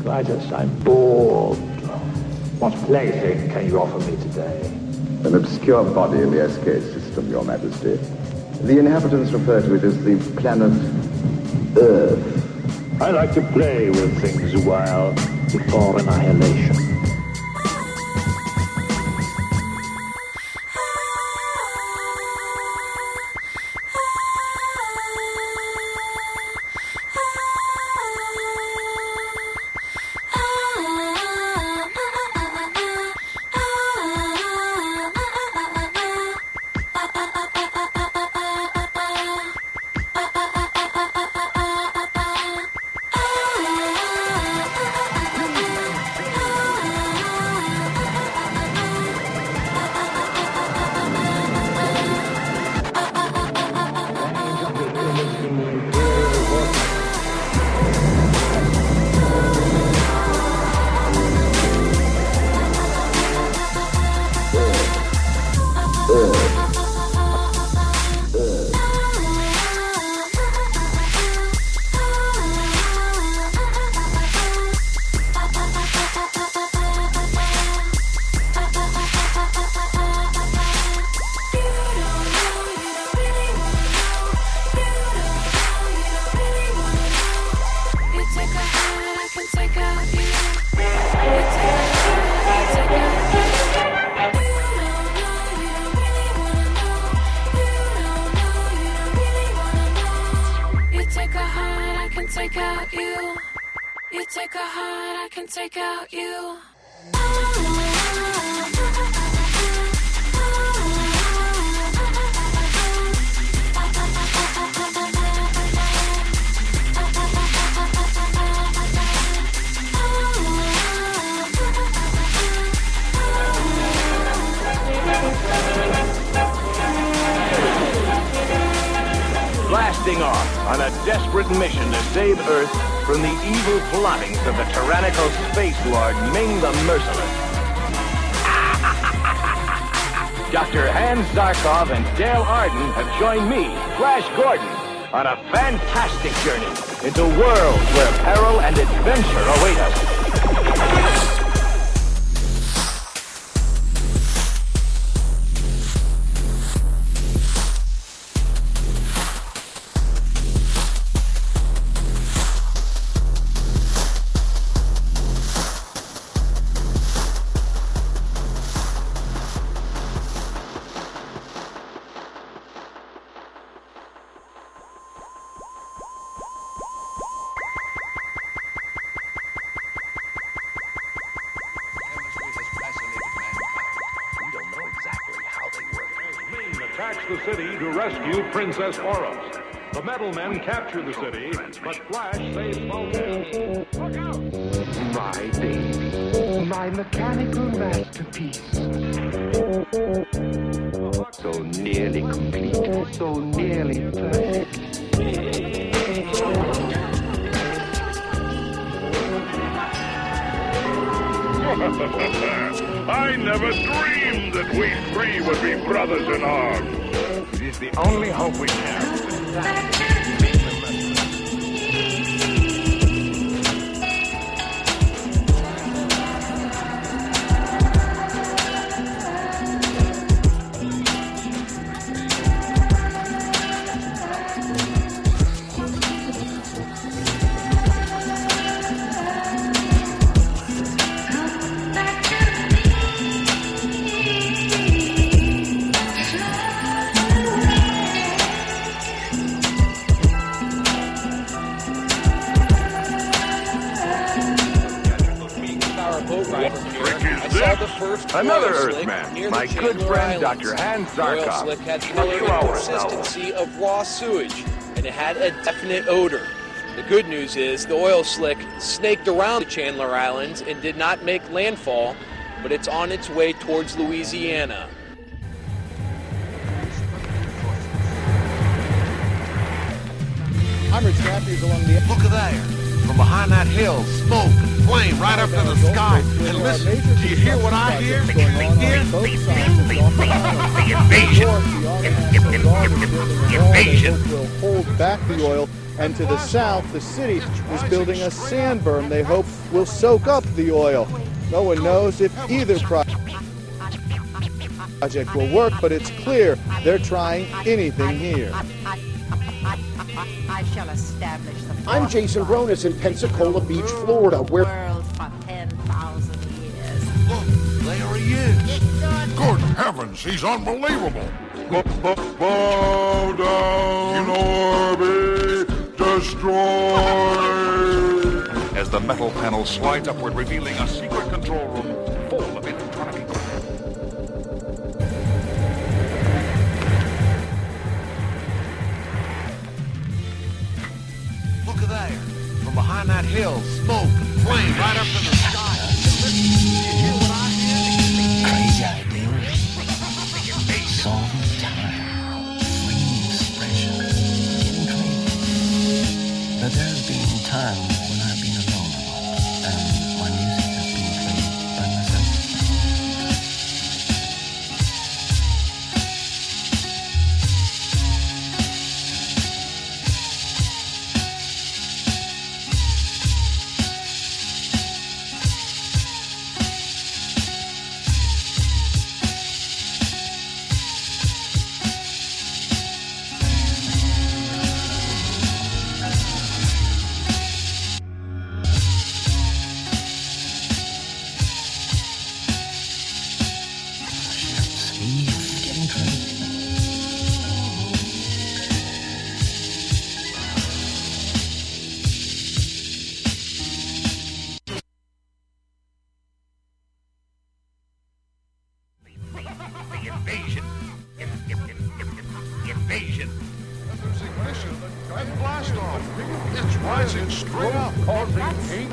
I'm bored. What plaything can you offer me today? An obscure body in the SK system, Your Majesty. The inhabitants refer to it as the planet Earth. I like to play with things a while before annihilation. Blasting off on a desperate mission to save Earth from the evil plottings of the tyrannical space lord Ming the Merciless. Dr. Hans Zarkov and Dale Arden have joined me, Flash Gordon, on a fantastic journey into worlds where peril and adventure await us. Attacks the city to rescue Princess Auros. The Metal Men capture the city, but Flash saves Vulcan. Look out! My baby, my mechanical masterpiece. So nearly complete, so nearly perfect. I never dreamed that we three would be brothers in arms. It is the only hope we have. Another Earthman, my good friend Dr. Hans Zarkov. Oil slick had color and consistency of raw sewage, and it had a definite odor. The good news is the oil slick snaked around the Chandler Islands and did not make landfall, but it's on its way towards Louisiana. I'm Rich Matthews along the... Look at there. From behind that hill, smoke and flame right up to the sky. And listen, do you hear what I hear? The invasion will hold back the oil. And to the south, the city is building a sand berm they hope will soak up the oil. No one knows if either project will work, but it's clear they're trying anything here. I shall establish the I'm Jason Bronis in Pensacola Beach, Florida, where world for 10,000 years. Look, there he is. Good heavens, he's unbelievable. Bow down, orbit, destroy. As the metal panel slides upward, revealing a secret control room full of electronic equipment. Look at there. From behind that hill, smoke and flame right up to the sky. Listen, do you hear what I hear? Crazy ideas. Solving time. Free expression. Getting crazy. But there's been times when I've been alone a lot, and my music has been played by myself. Invasion. There's ignition and blast off. It's rising straight up. Causing heat.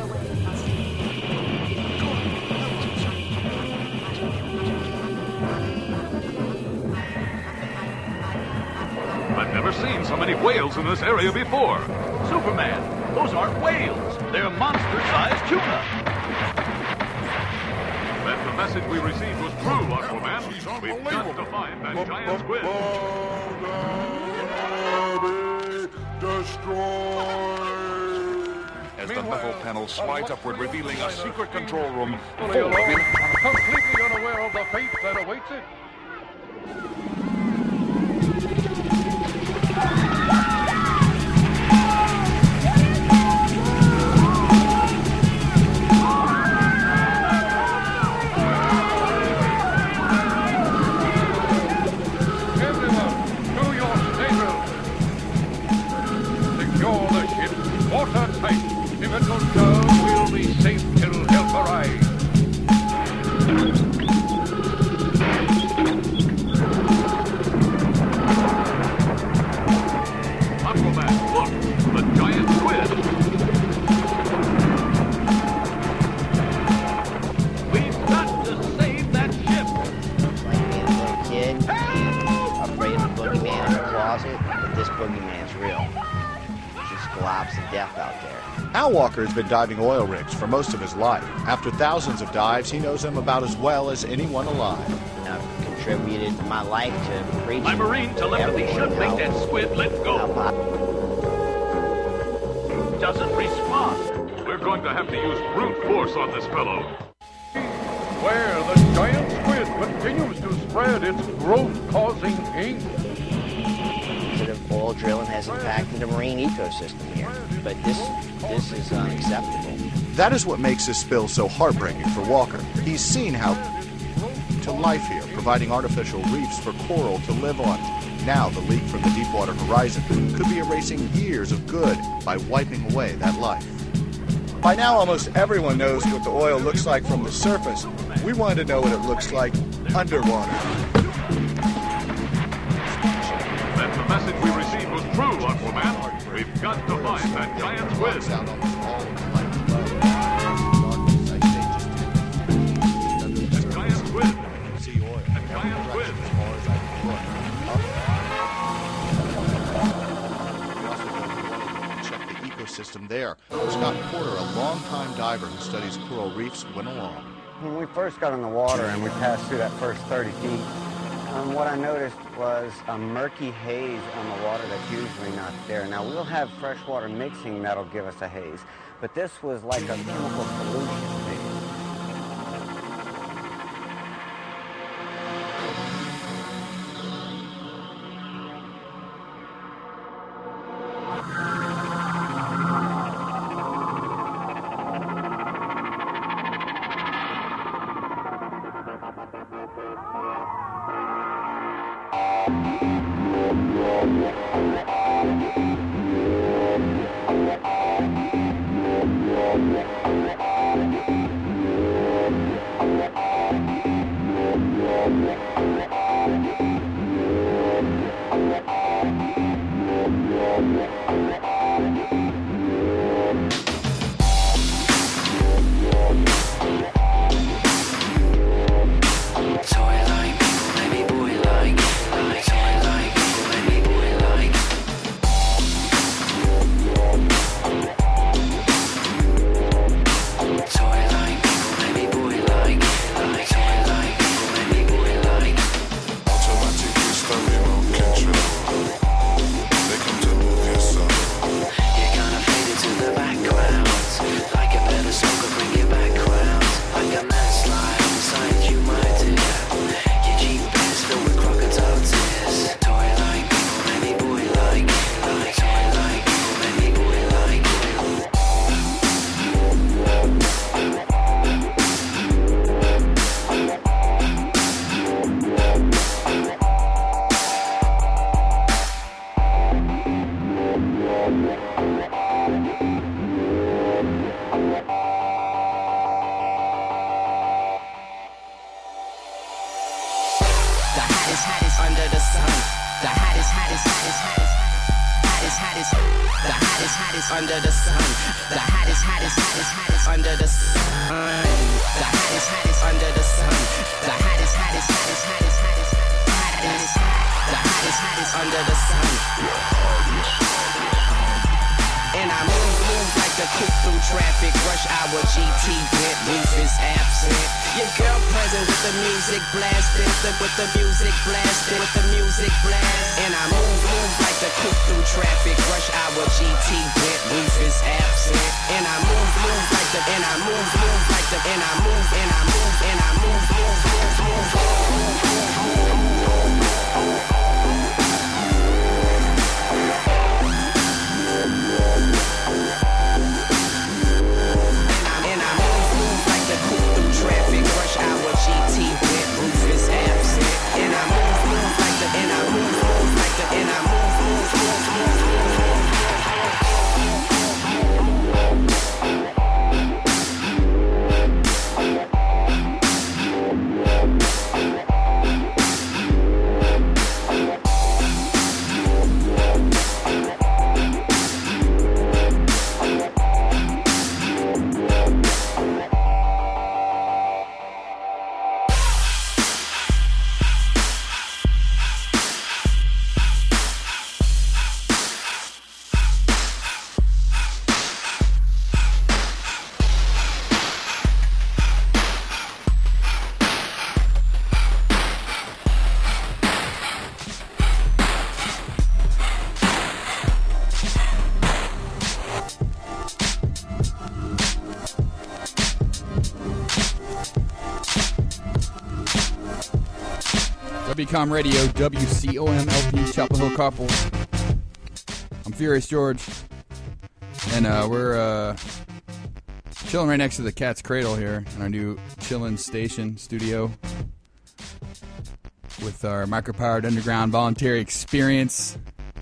I've never seen so many whales in this area before. Superman, those aren't whales. They're monster-sized tuna. That the message we received was true, Aquaman. We've got to find that giant squid. As the metal panel slides upward, revealing a secret control room full of Alone, electronic completely unaware of the fate that awaits it. Watertight. If it goes down, we'll be safe till help arrives. Aquaman, look! The giant squid! We've got to save that ship! Like being a little kid, afraid of the boogeyman in the closet, but this boogeyman's real. Globs of death out there. Al Walker has been diving oil rigs for most of his life. After thousands of dives, he knows them about as well as anyone alive. I've contributed my life to preaching. My marine telepathy should make that squid let go. Doesn't respond. We're going to have to use brute force on this fellow. Where the giant squid continues to spread its growth-causing ink. Oil drilling has impacted the marine ecosystem here, but this is unacceptable. That is what makes this spill so heartbreaking for Walker. He's seen how to life here, providing artificial reefs for coral to live on. Now the leak from the Deepwater Horizon could be erasing years of good by wiping away that life. By now almost everyone knows what the oil looks like from the surface. We wanted to know what it looks like underwater. The message we received was true, Aquaman. We've got to find that giant squid. That giant squid. That giant squid. Check the ecosystem there. Scott Porter, a longtime diver who studies coral reefs, went along. When we first got in the water and we passed through that first 30 feet, what I noticed was a murky haze on the water that's usually not there. Now, we'll have freshwater mixing that'll give us a haze, But this was like a chemical solution. WCOM Radio, WCOM-LP, Chapel Hill Carpool. I'm Furious George, and we're chilling right next to the Cat's Cradle here in our new chillin' station studio with our micro-powered underground voluntary experience.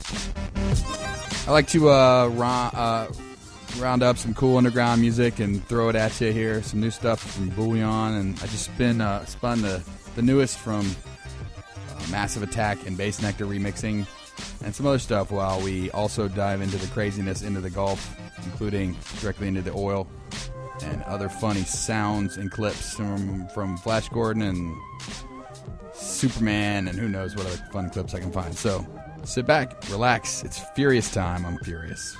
I like to round up some cool underground music and throw it at you here. Some new stuff from Bullion, and I just spun the newest from Massive Attack and Bass Nectar remixing, and some other stuff while we also dive into the craziness into the Gulf, including directly into the oil and other funny sounds and clips from Flash Gordon and Superman and who knows what other fun clips I can find. So sit back, relax, it's Furious time. I'm Furious.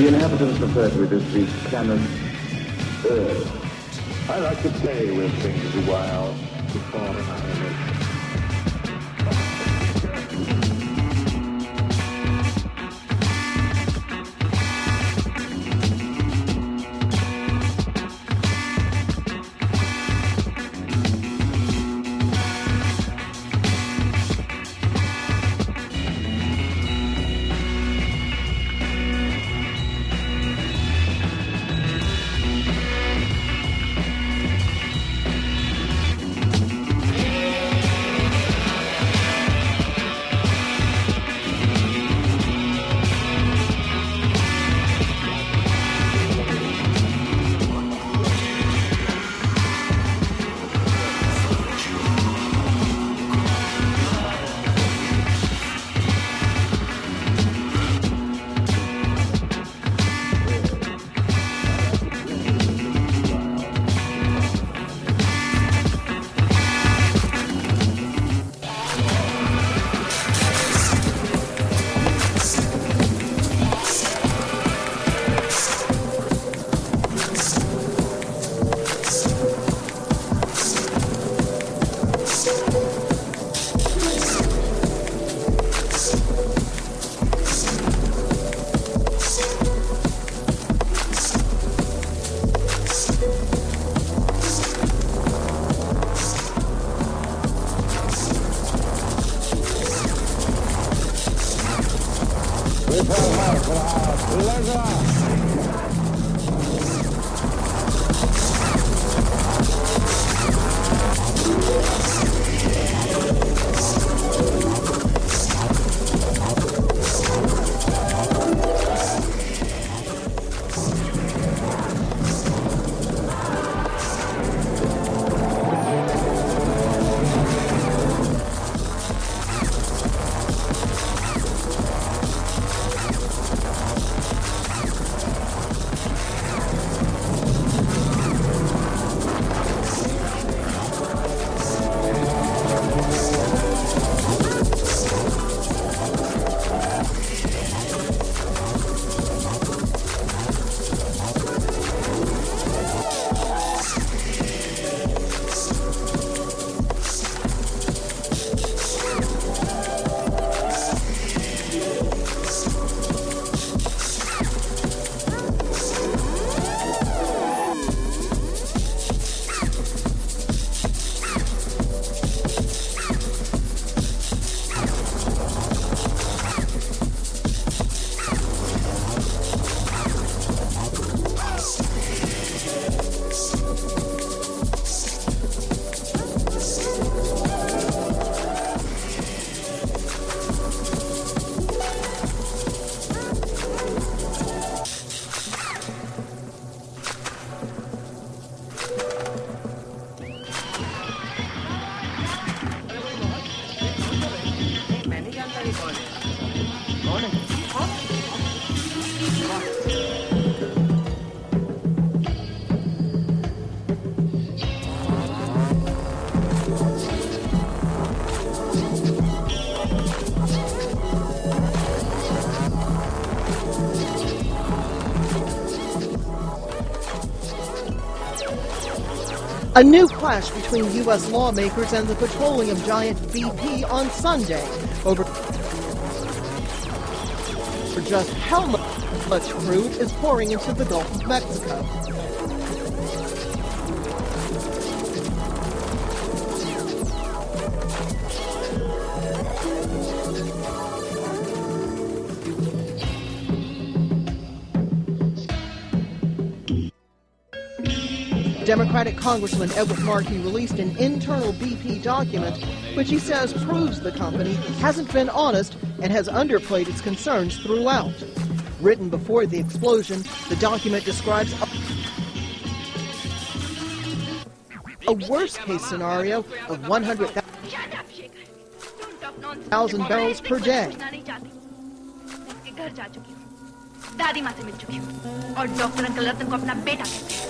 The inhabitants refer to it as the planet Earth. I like to play with things a while before I A new clash between U.S. lawmakers and the petroleum giant BP on Sunday over just how much crude is pouring into the Gulf of Mexico. Democratic Congressman Edward Markey released an internal BP document which he says proves the company hasn't been honest and has underplayed its concerns throughout. Written before the explosion, the document describes a worst-case scenario of 100,000 barrels per day. दादी माँ से मिल चुकी हूँ और doctor uncle रतन को अपना बेटा कहते हैं।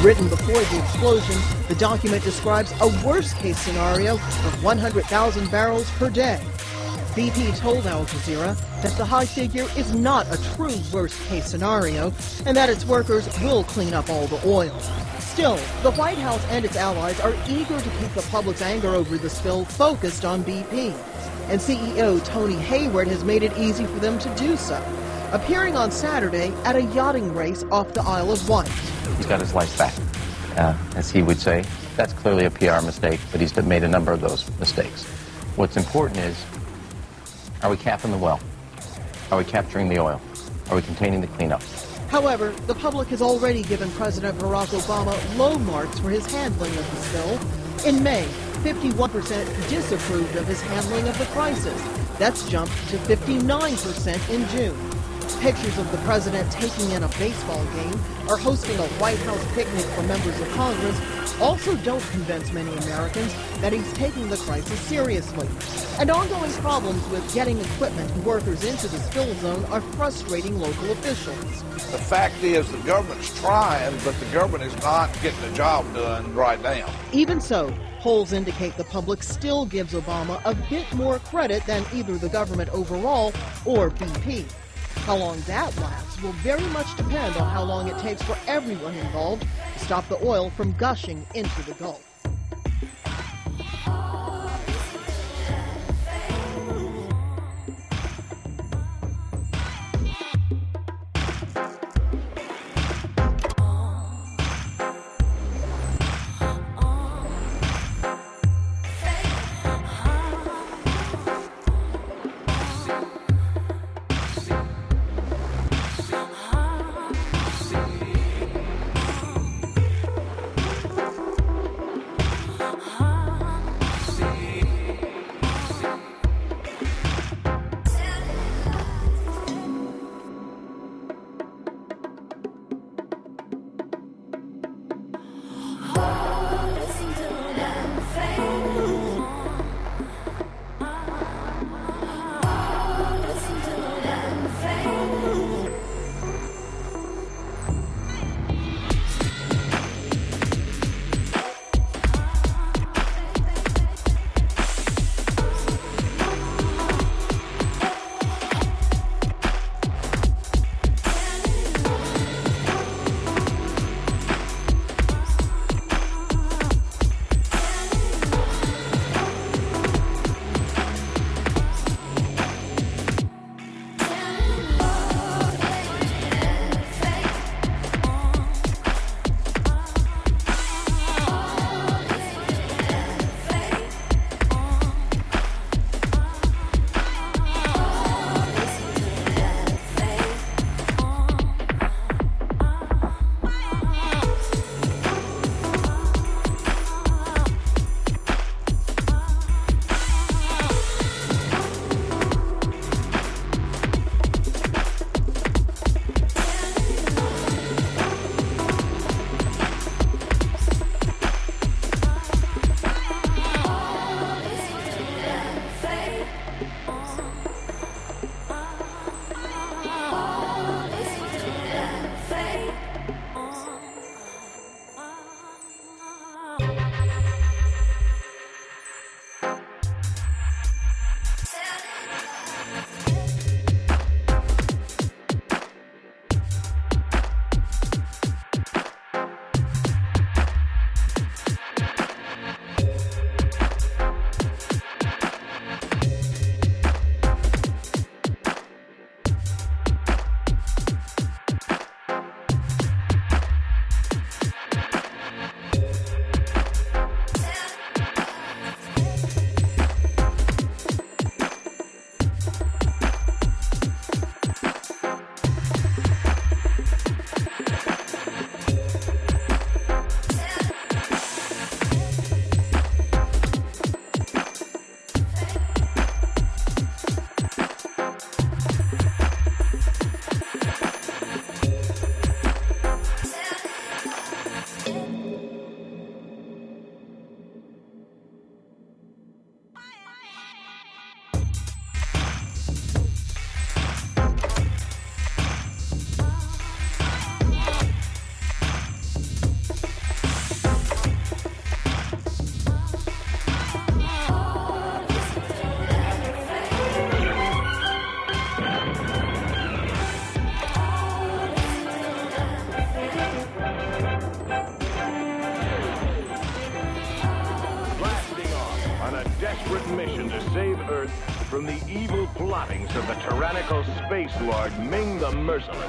Written before the explosion, the document describes a worst-case scenario of 100,000 barrels per day. BP told Al Jazeera that the high figure is not a true worst-case scenario and that its workers will clean up all the oil. Still, the White House and its allies are eager to keep the public's anger over the spill focused on BP. And CEO Tony Hayward has made it easy for them to do so, appearing on Saturday at a yachting race off the Isle of Wight. He's got his life back, as he would say. That's clearly a PR mistake, but he's made a number of those mistakes. What's important is, are we capping the well? Are we capturing the oil? Are we containing the cleanup? However, the public has already given President Barack Obama low marks for his handling of the spill. In May, 51% disapproved of his handling of the crisis. That's jumped to 59% in June. Pictures of the president taking in a baseball game or hosting a White House picnic for members of Congress also don't convince many Americans that he's taking the crisis seriously. And ongoing problems with getting equipment and workers into the spill zone are frustrating local officials. The fact is the government's trying, but the government is not getting the job done right now. Even so, polls indicate the public still gives Obama a bit more credit than either the government overall or BP. How long that lasts will very much depend on how long it takes for everyone involved to stop the oil from gushing into the Gulf. from the evil plottings of the tyrannical space lord Ming the Merciless.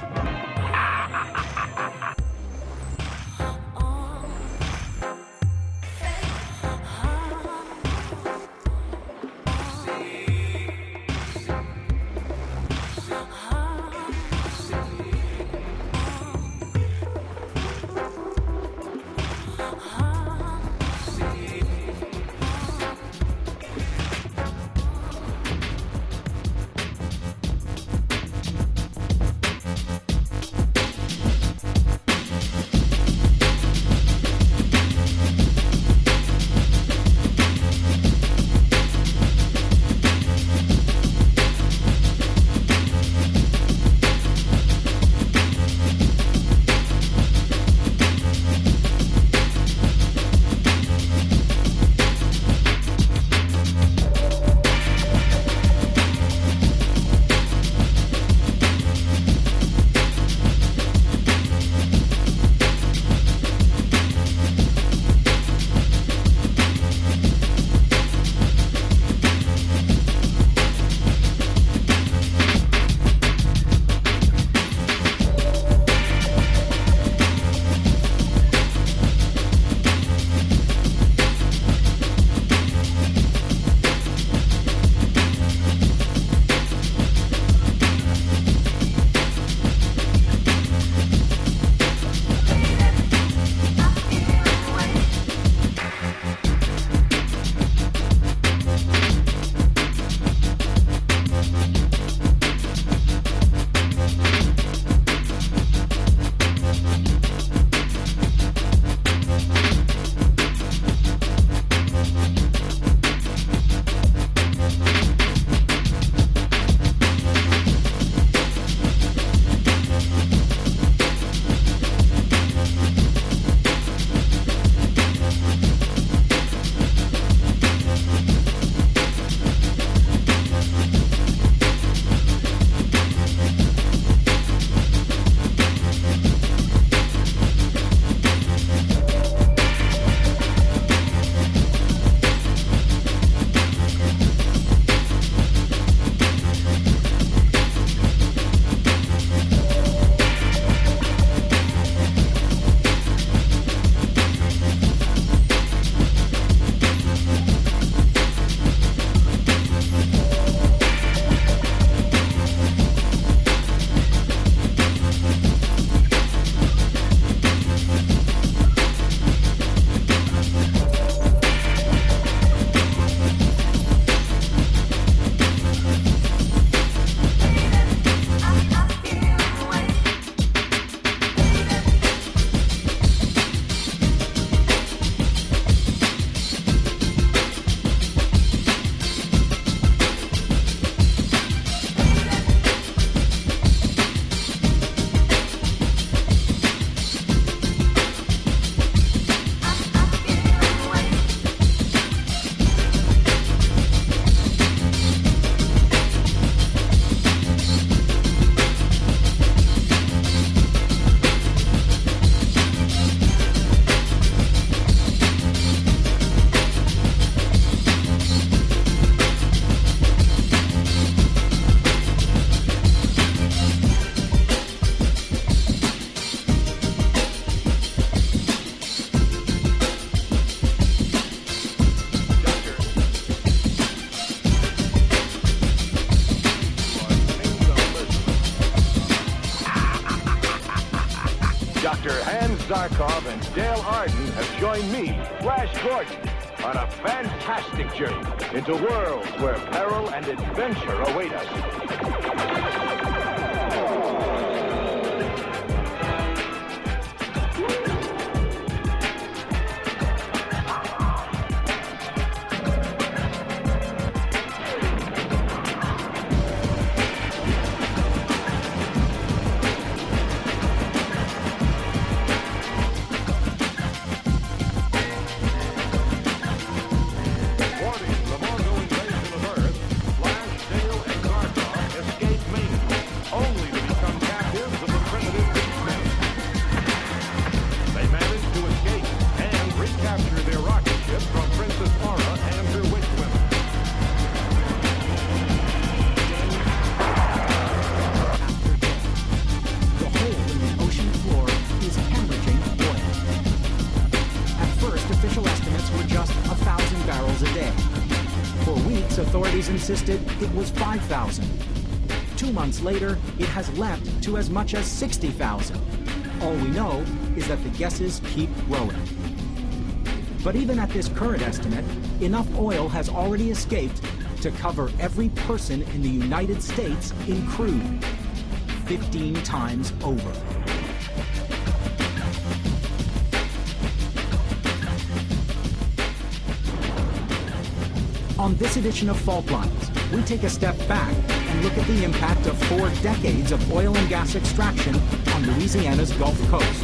Dr. Hans Zarkov and Dale Arden have joined me, Flash Gordon, on a fantastic journey into worlds where peril and adventure await us. Warning, the Mongol invasion of Earth. Flash, Dale, and Zarkov escape Maine. authorities insisted it was 5,000. 2 months later, it has leapt to as much as 60,000. All we know is that the guesses keep growing. But even at this current estimate, enough oil has already escaped to cover every person in the United States in crude, 15 times over. On this edition of Fault Lines, we take a step back and look at the impact of 4 decades of oil and gas extraction on Louisiana's Gulf Coast.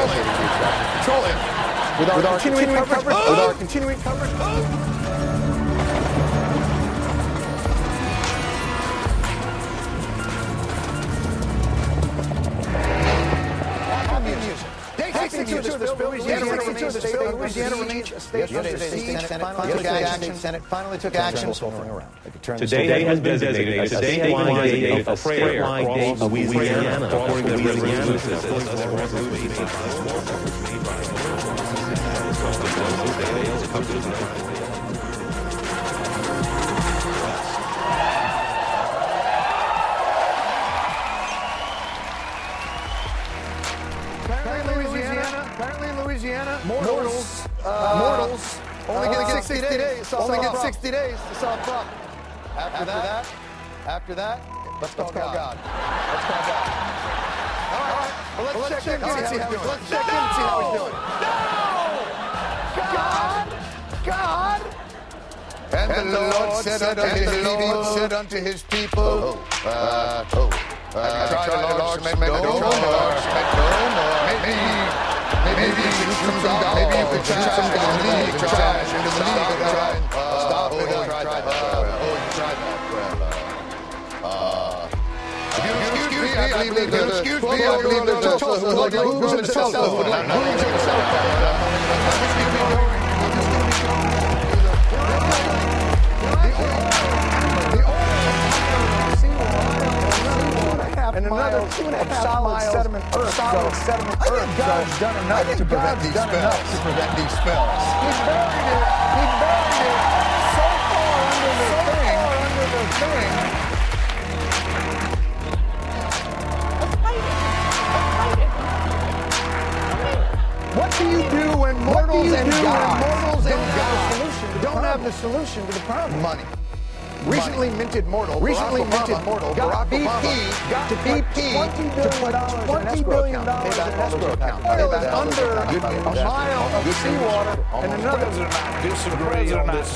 With our continuing coverage. Takes me to this bill. Louisiana remains a state under siege. Senate finally took action. Today has been designated a statewide day of prayer across Louisiana. Following the Apparently in Louisiana, mortals only get 60 days. Only get 60 days to solve a problem. After that, let's call God. All right. Well, let's check in and see how he's doing. God. And the Lord said unto his people, try the Lord, make no more. Maybe you could choose some God. Maybe you could choose some God. Stop it. You tried that. Excuse me, I believe there's a Tulsa who moves himself. And another 2.5 miles sediment earth. God's done enough to prevent these spills. He buried it so far under the thing. What do you do when mortals and gods don't have the solution to the problem? Money. Recently minted mortal got BP to put $20 billion in an escrow account. Under a mile of seawater and another. Disagree on this.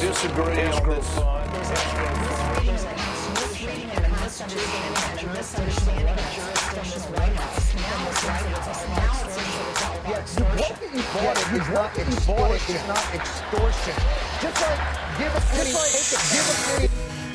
What you bought is not extortion. Just like give a penny, give a penny.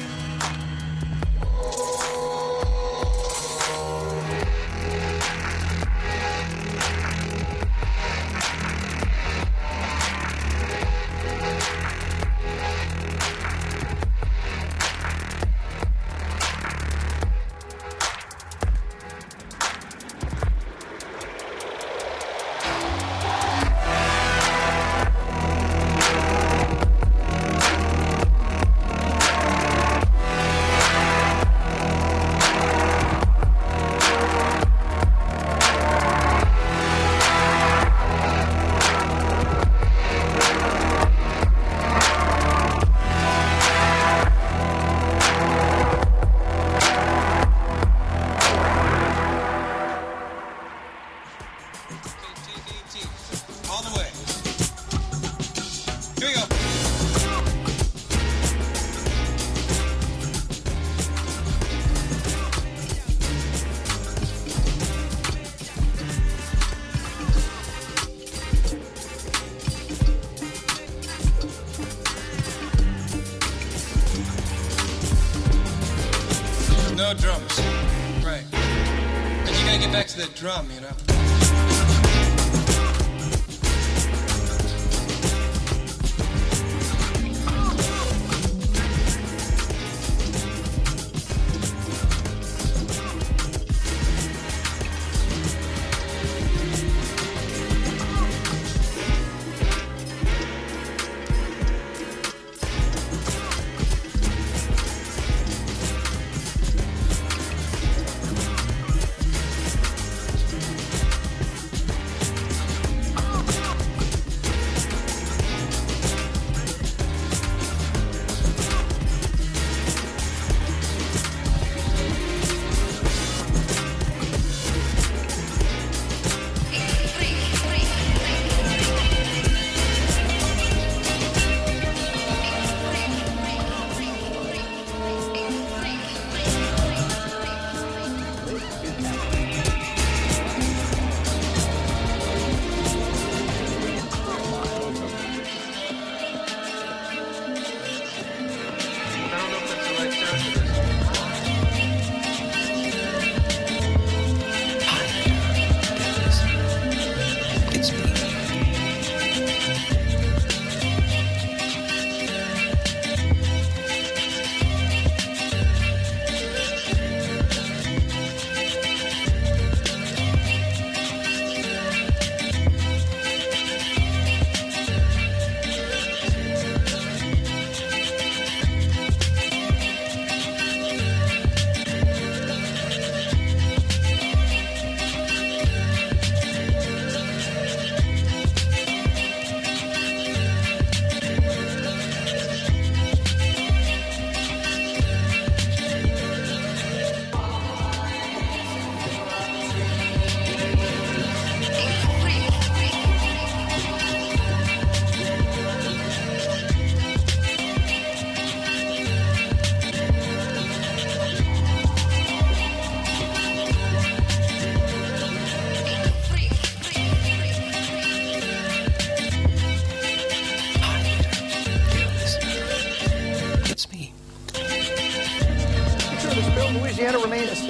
No drums. Right. But you gotta get back to that drum, you know?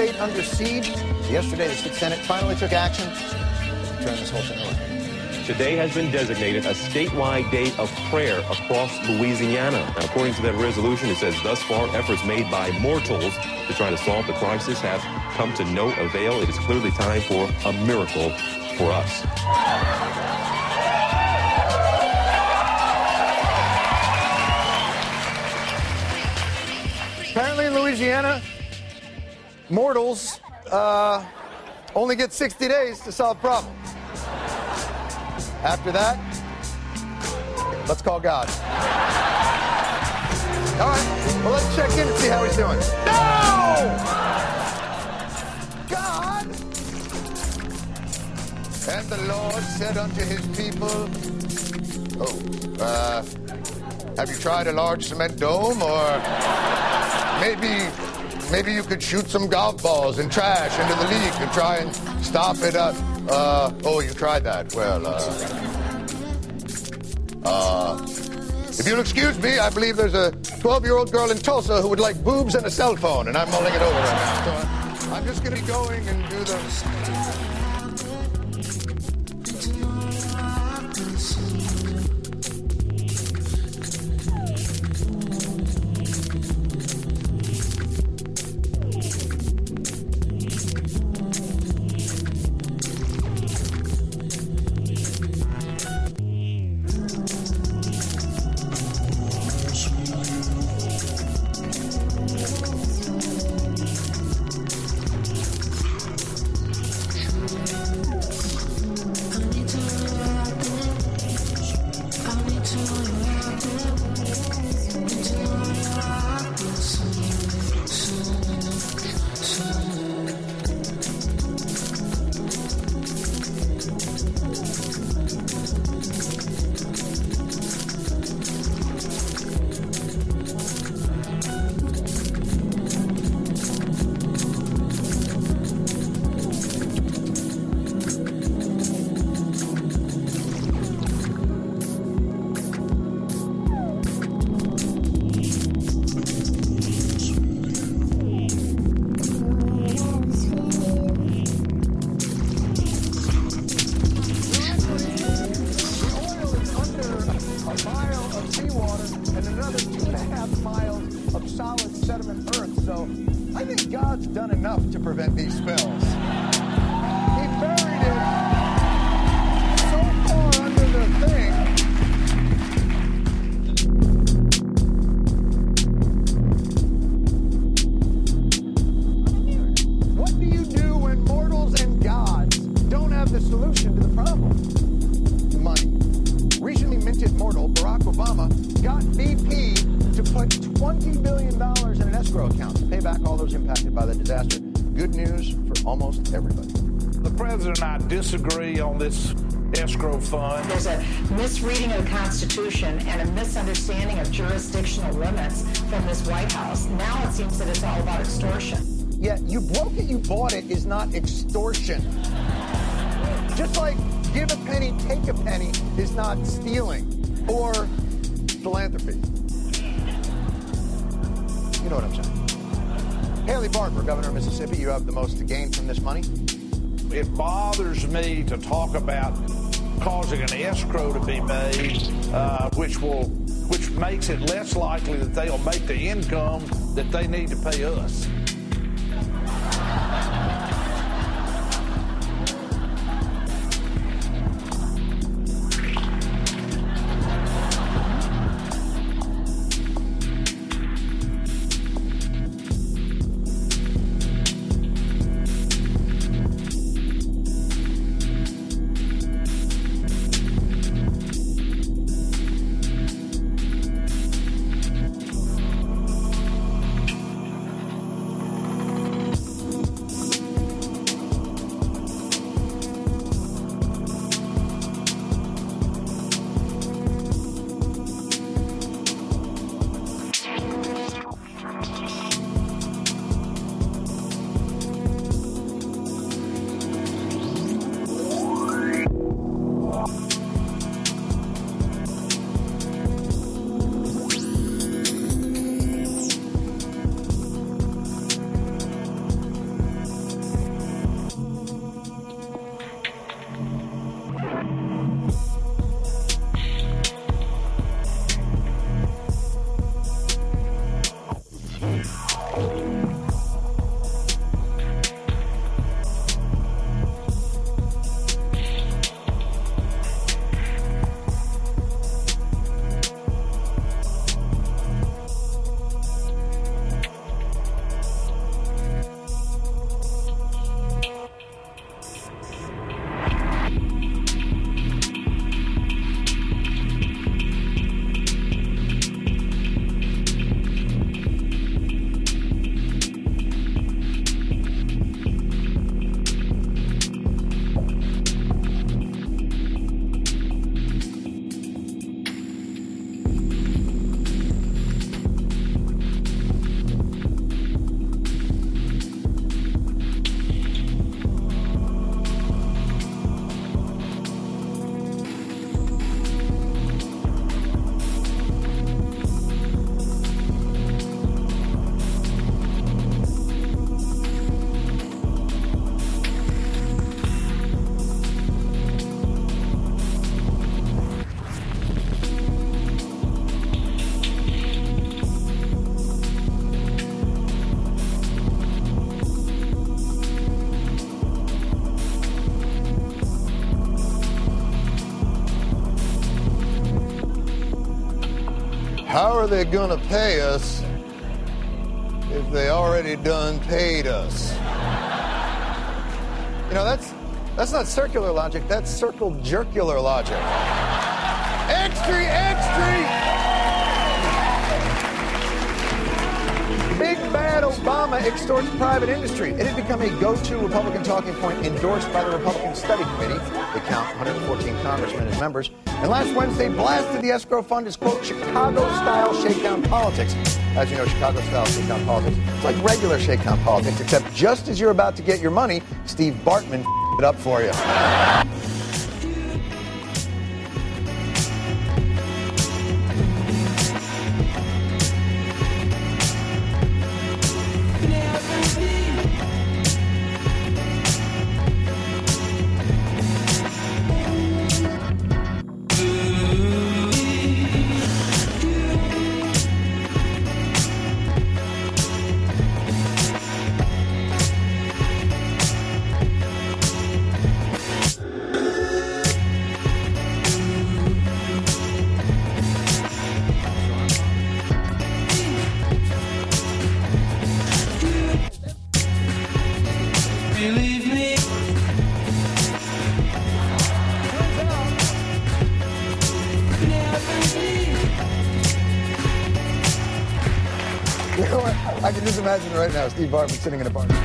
state under siege. Yesterday, the state Senate finally took action to turn this whole thing around. Today has been designated a statewide day of prayer across Louisiana. Now, according to that resolution, it says, thus far, efforts made by mortals to try to solve the crisis have come to no avail. It is clearly time for a miracle for us. Apparently in Louisiana, mortals only get 60 days to solve problems. After that, let's call God. All right, well, let's check in and see how he's doing. No! God! And the Lord said unto his people, have you tried a large cement dome? Or maybe you could shoot some golf balls and trash into the leak and try and stop it up. You tried that. Well, if you'll excuse me, I believe there's a 12-year-old girl in Tulsa who would like boobs and a cell phone, and I'm mulling it over right now. So I'm just going to be going and do the... Disagree on this escrow fund. There's a misreading of the Constitution and a misunderstanding of jurisdictional limits from this White House. Now it seems that it's all about extortion. Yeah, you broke it, you bought it is not extortion. Just like give a penny, take a penny is not stealing or philanthropy. You know what I'm saying. Haley Barbour, Governor of Mississippi, you have the most to gain from this money? It bothers me to talk about causing an escrow to be made, which makes it less likely that they'll make the income that they need to pay us. How are they going to pay us if they already done paid us? You know, that's not circular logic, that's circle-jerkular logic. Extra, extra! Big bad Obama extorts private industry. It had become a go-to Republican talking point endorsed by the Republican Study Committee. They count 114 congressmen as members. And last Wednesday blasted the escrow fund as, quote, Chicago-style shakedown politics. As you know, Chicago-style shakedown politics, it's like regular shakedown politics, except just as you're about to get your money, Steve Bartman it up for you. You know what? I can just imagine right now Steve Bartman sitting in a bar.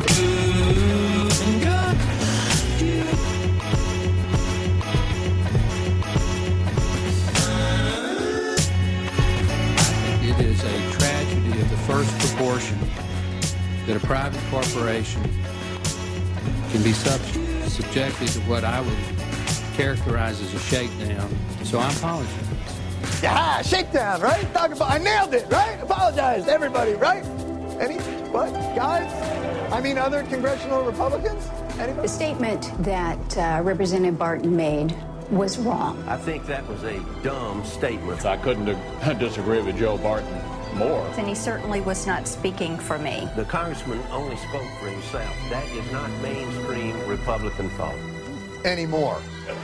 It is a tragedy of the first proportion that a private corporation can be subjected to what I would characterize as a shakedown. So I apologize. Yeah, shakedown, right? Talk about, I nailed it, right? Apologize to everybody, right? What, guys? I mean, other congressional Republicans? Anybody? The statement that Representative Barton made was wrong. I think that was a dumb statement. I couldn't disagree with Joe Barton more. And he certainly was not speaking for me. The congressman only spoke for himself. That is not mainstream Republican thought. Anymore.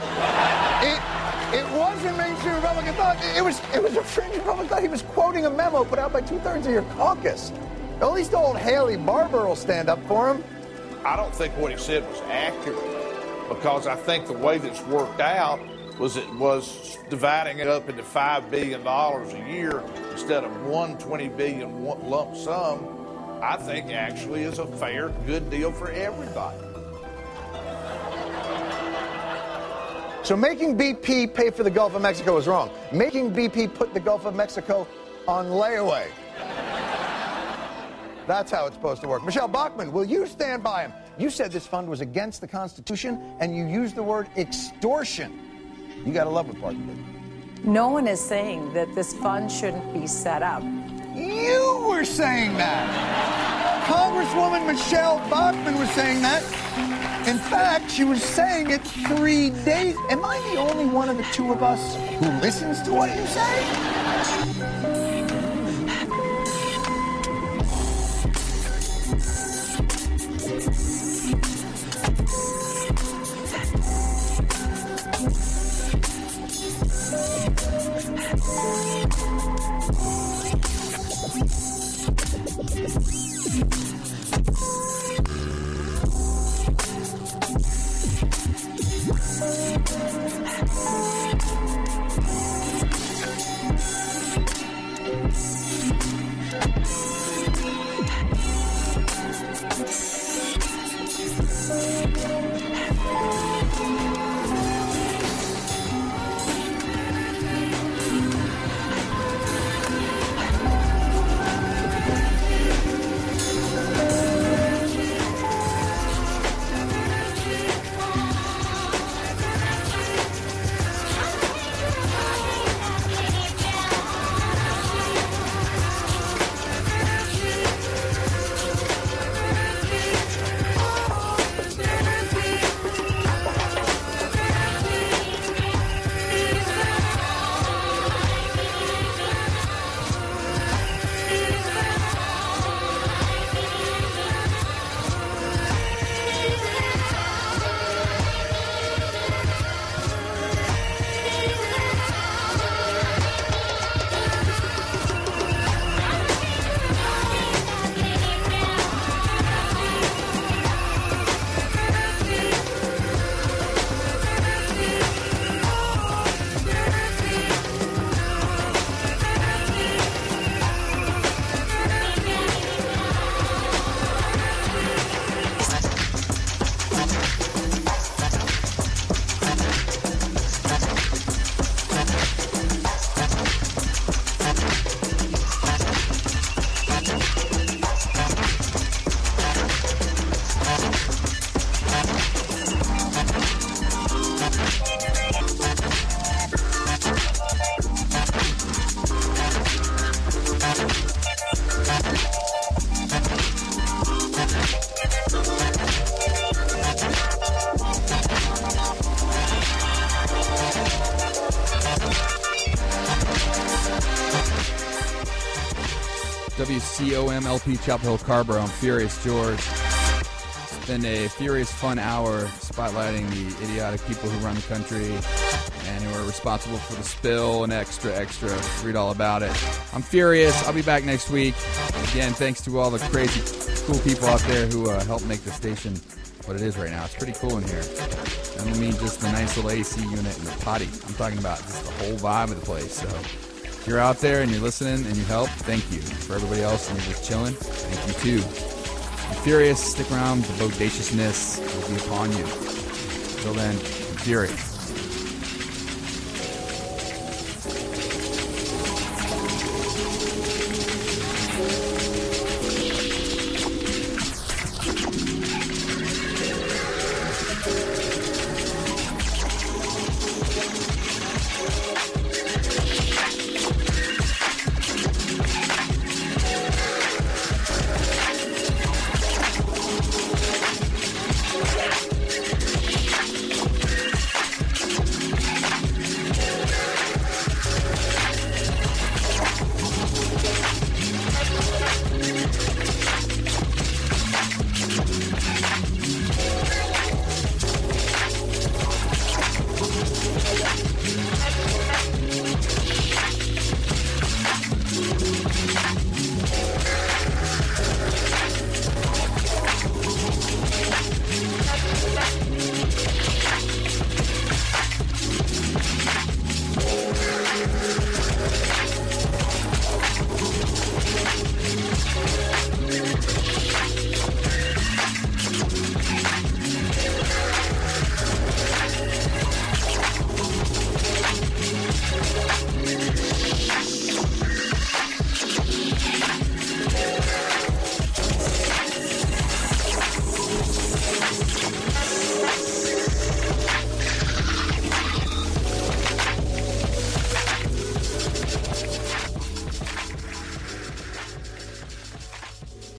It wasn't mainstream Republican thought. It was a fringe Republican thought. He was quoting a memo put out by 2/3 of your caucus. At least old Haley Barbour will stand up for him. I don't think what he said was accurate, because I think the way that's worked out was it was dividing it up into $5 billion a year instead of one $20 billion lump sum. I think actually is a fair, good deal for everybody. So making BP pay for the Gulf of Mexico is wrong. Making BP put the Gulf of Mexico on layaway. That's how it's supposed to work. Michelle Bachmann, will you stand by him? You said this fund was against the Constitution, and you used the word extortion. You got to love what Barton did. No one is saying that this fund shouldn't be set up. You were saying that. Congresswoman Michelle Bachmann was saying that. In fact, she was saying it 3 days. Am I the only one of the two of us who listens to what you say? WCOMLP Chapel Hill Carborough. I'm Furious George. It's been a furious, fun hour spotlighting the idiotic people who run the country and who are responsible for the spill and extra. Read all about it. I'm Furious. I'll be back next week. Again, thanks to all the crazy, cool people out there who help make the station what it is right now. It's pretty cool in here. I don't mean just the nice little AC unit and the potty. I'm talking about just the whole vibe of the place. So if you're out there and you're listening and you help, thank you. For everybody else and you're just chilling, thank you too. I'm Furious. Stick around. The bodaciousness will be upon you. Until then, I'm Furious.